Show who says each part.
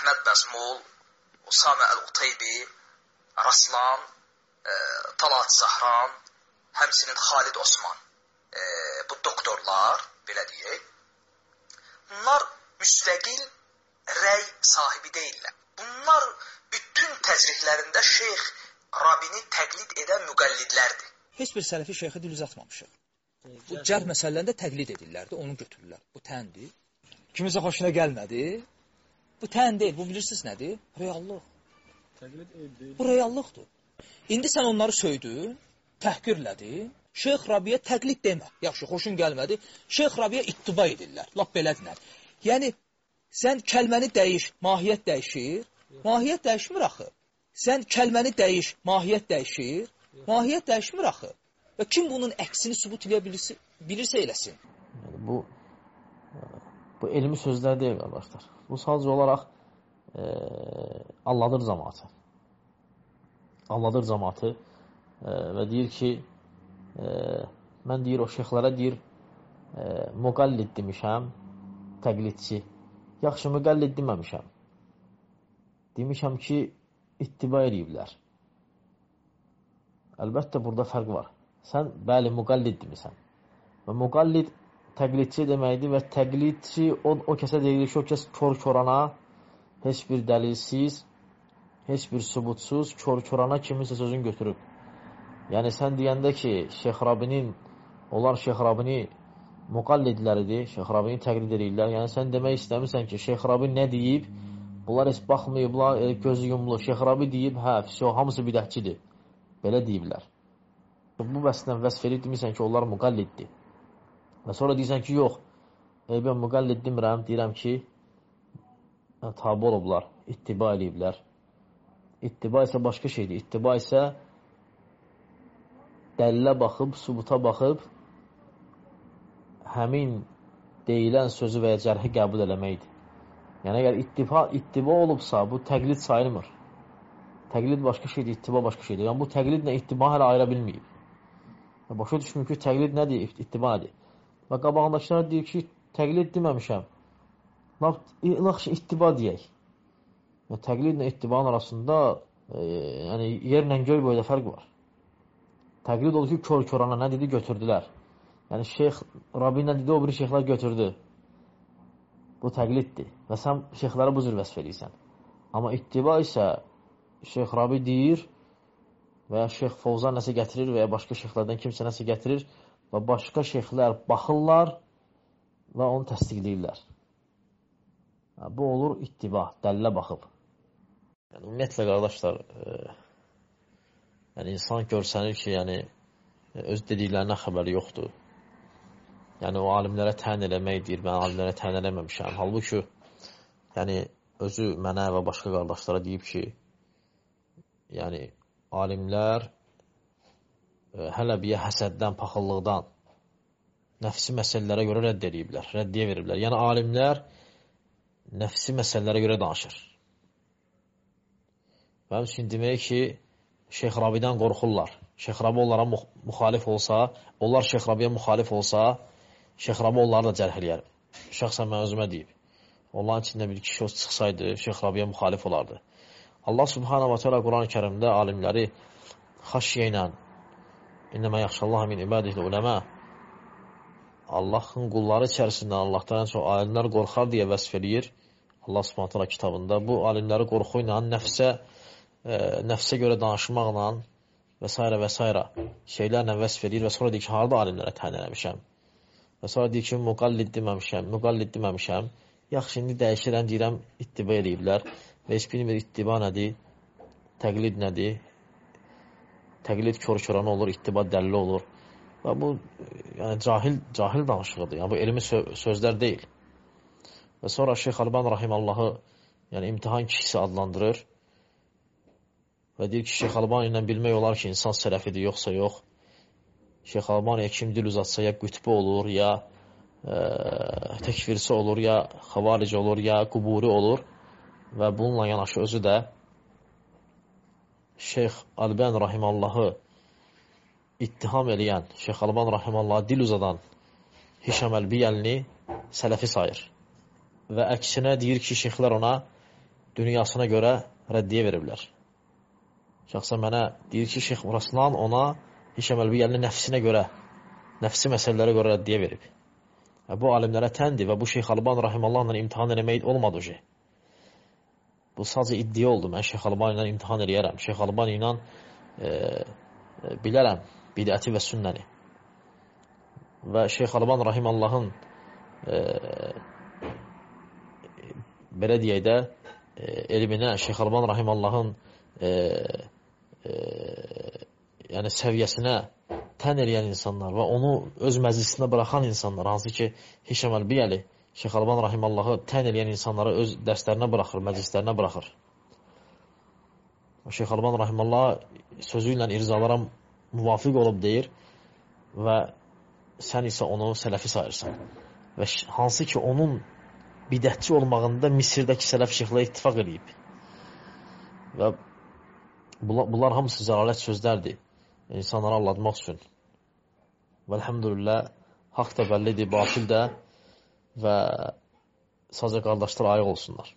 Speaker 1: Əhməd Məzmul, Usame Əl-Qutaybi, Raslan, Talat Zahran, həmsinin Xalid Osman, bu doktorlar, belə deyək, bunlar müstəqil rəy sahibi deyirlər. Bunlar bütün təcrihlərində Şeyx Rabini təqlid edən müqəllidlərdir.
Speaker 2: Heç bir sələfi şeyxə dil uzatmamışıq. Bu cərh məsələlərində təqlid edirlərdi, onu götürürlər. Bu təndir. Kimisə xoşuna gəlmədi. Bu tən deyil, bu bilirsiniz nədir? Reallıq. Bu reallıqdır. İndi sən onları söydün, təhqirlədin, Şeyx Rabiyə təqlid demə. Yaxşı, xoşun gəlmədi. Şeyx Rabiyə ittiba edirlər. Lap belədirlər. Yəni, sən kəlməni dəyiş, mahiyyət dəyişir. Mahiyyət dəyişmir axı. Sən kəlməni dəyiş, mahiyyət dəyişir. Mahiyyət dəyişmir axı. Və kim bunun əksini sübut edə bilirsə eləsin.
Speaker 3: Yəni, bu elmi sözlər deyil, qardaşlar. Bu sadəcə olaraq alladır cəmaatı. Alladır cəmaatı və deyir ki, mən deyir o şeyxlərə deyir müqəllid demişəm, təqlidçi. Yaxşı, müqəllid deməmişəm. Demişəm ki, ittiba ediblər. Əlbəttə, burada fərq var. Sən, bəli, müqəllid demişsən. Və müqəllid təqlidçi deməkdir və təqlidçi o kəsə deyilir ki, o kəs kör-körana, heç bir dəlilsiz, heç bir sübutsuz, kör-körana kiminsə sözünü götürüb. Yəni, sən deyəndə ki, Şeyx Rabinin, onlar Şeyx Rabini müqəllidləridir, Şeyx Rabini təqlid edirlər. Yəni, sən demək istəmirsən ki, Şeyx Rabi nə deyib, bunlar heç baxmayıblar, gözü yumlu. Şeyx Rabi deyib, hə, hamısı bidətçidir. Belə deyiblər. Bu vəsdən vəsf edib demirsən ki, onlar müqəlliddir. Və sonra deyirsən ki, yox, mən müqəllid demirəm, deyirəm ki, tabi olublar, ittiba ediblər. İttiba isə başqa şeydir. İttiba isə dəlilə baxıb, sübuta baxıb, həmin deyilən sözü və ya cərhi qəbul eləməkdir. Yəni, əgər ittiba olubsa, bu təqlid sayılmır. Təqlid başqa şeydir, ittiba başqa şeydir. Yəni, bu təqlidlə ittiba hələ ayıra bilməyib. Başa düşmür ki, təqlid nədir, ittiba nədir? Və qabağındakılar deyir ki, təqlid deməmişəm. Yaxşı, ittiba deyək. Təqlidlə ittibanın arasında yerlə göy boyda fərq var. Təqlid olur ki, kör-körana nə dedi, götürdülər. Yəni, Şeyx Rabi nə dedi, o biri şeyxlər götürdü. Bu təqliddir. Və sən şeyxlərə bu cür vəsf edirsən. Amma ittiba isə Şeyx Rabi deyir və ya Şeyx Fovzan nəsə gətirir və ya başqa şeyxlərdən kimsə nəsə gətirir və başqa şeyxlər baxırlar və onu təsdiqləyirlər. Bu olur ittiba, dəlilə baxıb. Yəni, ümumiyyətlə, qardaşlar, insan görsənir ki, öz dediklərinə xəbəri yoxdur. Yəni, o alimlərə təyin eləmək deyir, mən alimlərə təyin eləməmişəm. Halbuki, özü mənə və başqa qardaşlara deyib ki, alimlər hələ bir həsəddən, paxıllıqdan, nəfsi məsələlərə görə rədd ediblər, rəddiyə veriblər. Yəni, alimlər nəfsi məsələlərə görə danışır. Və həmçinin demək ki, Şeyx Rabidən qorxurlar. Şeyx Rabi onlara müxalif olsa, onlar Şeyx Rabiyə müxalif olsa, Şeyx Rabi onları da cərh eləyər. Şəxsən mən özümə deyib. Onların içində bir kişi çıxsaydı, Şeyx Rabiyə müxalif olardı. Allah Subhanahu wa Ta'ala Quran-ı Kərimdə alimləri xaşiyə ilə İnnəmə yaxşallah min ibadihli uləmə Allahın qulları içərisindən Allahdan ən çox alimlər qorxar deyə vəsf eləyir. Allah Subhanahu wa Ta'ala kitabında bu alimləri qorxu ilə, nəfsə görə danışmaqla və s. və s. şeylərlə vəsf edir və sonra deyir ki, harada alimlərə təyin eləmişəm? Və sonra deyir ki, müqəllid deməmişəm. Yaxşı, indi dəyişirəm, deyirəm, ittiba ediblər və heç bilmir ittiba nədir, təqlid nədir, təqlid kör-körana olur, ittiba dəlli olur və bu cahil danışığıdır, bu elmi sözlər deyil. Və sonra Şeyx Əlbani Rahimallahı imtihan kişisi adlandırır və deyir ki, Şeyx Əlbani ilə bilmək olar ki, insan sələfidir, yoxsa yox. Şeyx Əlbaniyə kim dil uzatsa, ya qütbə olur, ya təkfirsi olur, ya xavarici olur, ya quburi olur və bununla yanaşı özü də Şeyx Əlbani Rahimallahı ittiham eləyən, Şeyx Əlbani Rahimallahı dil uzadan Hişam Əlbiyəlini sələfi sayır. Və əksinə deyir ki, şeyxlər ona dünyasına görə rəddiyə veriblər. Şəxsən mənə deyir ki, Şeyx Raslan ona Hişam Əlbiyəlini nəfsinə görə, nəfsi məsələlərə görə rəddiyə verib. Bu alimlərə təndir və bu Şeyx Albani Rahimallahla imtihan eləmək olmadı o şey. Bu sadəcə iddia oldu. Mən Şeyx Albani ilə imtihan eləyərəm. Şeyx Albani ilə bilərəm bidəti və sünnəni. Və Şeyx Albani Rahimallahın belə deyək də elminə, Şeyx Albani Rahimallahın yəni səviyyəsinə tən eləyən insanlar və onu öz məclisinə buraxan insanlar, hansı ki Hişam Əlbiyəli Şeyx Albani Rahimallahı tən eləyən insanları öz dərslərinə buraxır, məclislərinə buraxır. Şeyx Albani Rahimallah sözü ilə irzalara müvafiq olub deyir və sən isə onu sələfi sayırsan. Və hansı ki onun bidətçi olmağında Misirdəki sələf şeyxlə ittifaq edib. Və bunlar hamısı zəlalət sözlərdir. İnsanları aldatmaq üçün. Və elhamdülillah, haqq da bəllidir, batil də və sadəcə qardaşlar ayıq olsunlar.